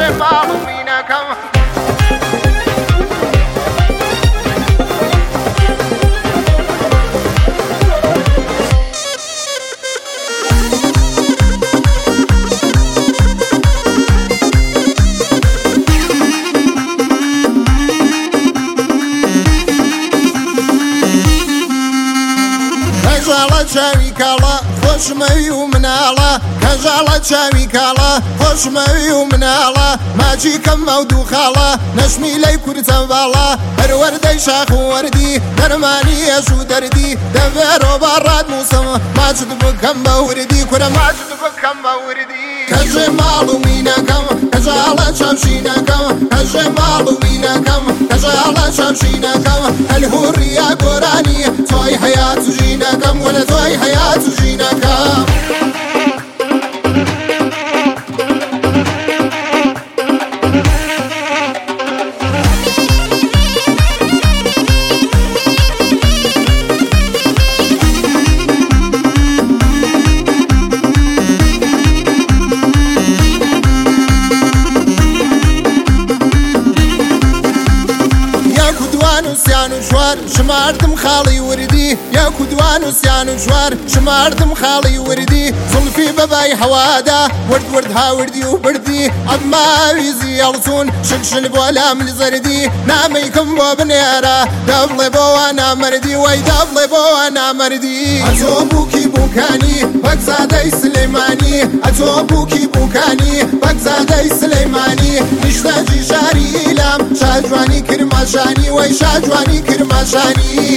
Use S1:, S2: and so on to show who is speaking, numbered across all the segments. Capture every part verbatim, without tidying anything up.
S1: كجي معلومينكم كجالة شاوي كالا خوش موي ومنالا كجالة شاوي كالا خوش موي ومنالا ماجي كم مودو خالا نشمي لي كرتا بالا هر وردي شاخ وردي درماني يشو دردي دفيرو باراد موسم ماجد بكم بوردي كرا ماجد بكم بوردي كجي معلومينكم كجالة شمشينكم كجي معلومينكم كجالة شمشينكم الهورية قراني توي حياة جينكم ولا توي حياة جينكم سيانو جوار شماردم خالي وردي يا كدوان وسيانو جوار شماردم خالي وردي صلفي بباي حوادا ورد ورد ها وردي وبردي اما ويزي يلسون شلشل بولا من زردي ناميكم بو بنيرا دبل بو انا مردي وي دبل بو انا مردي اتو بوكي بوكاني بكزادي سليماني اتو بوكي بوكاني بكزادي سليماني نشتاجي شاري إلام شاجواني كرماشاني وي شاجواني كرماشاني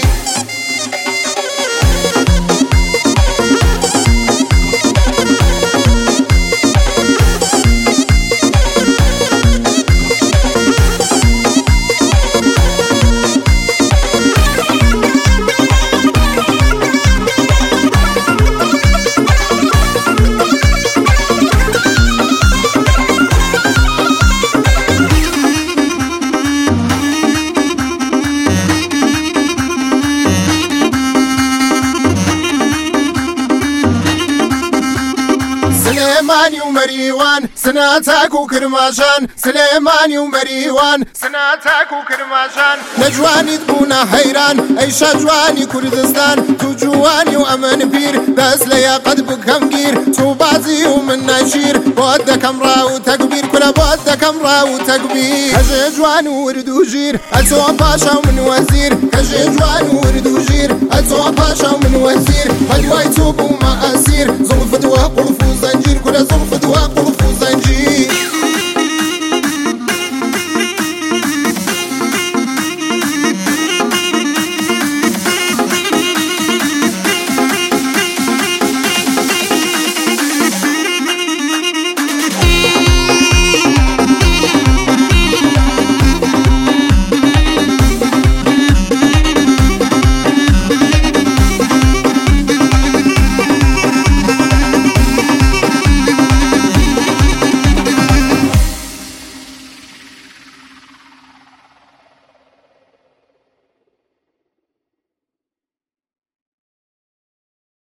S1: سليماني ومريوان سناتك وكرماشان سليماني ومريوان سناتك وكرماشان نجواني تبونا حيران اي شجواني كردستان تو جواني وامن بير بس ليا قد بكم جير تو بازي ومن نشير بودك امراو تكبير كل بودك امراو تكبير كجي جوان ورد وجير اتو باشا ومن وزير كجي جوان ورد وجير اتو باشا ومن وزير هل وايتوب وما اسير زلفت وقلفو زي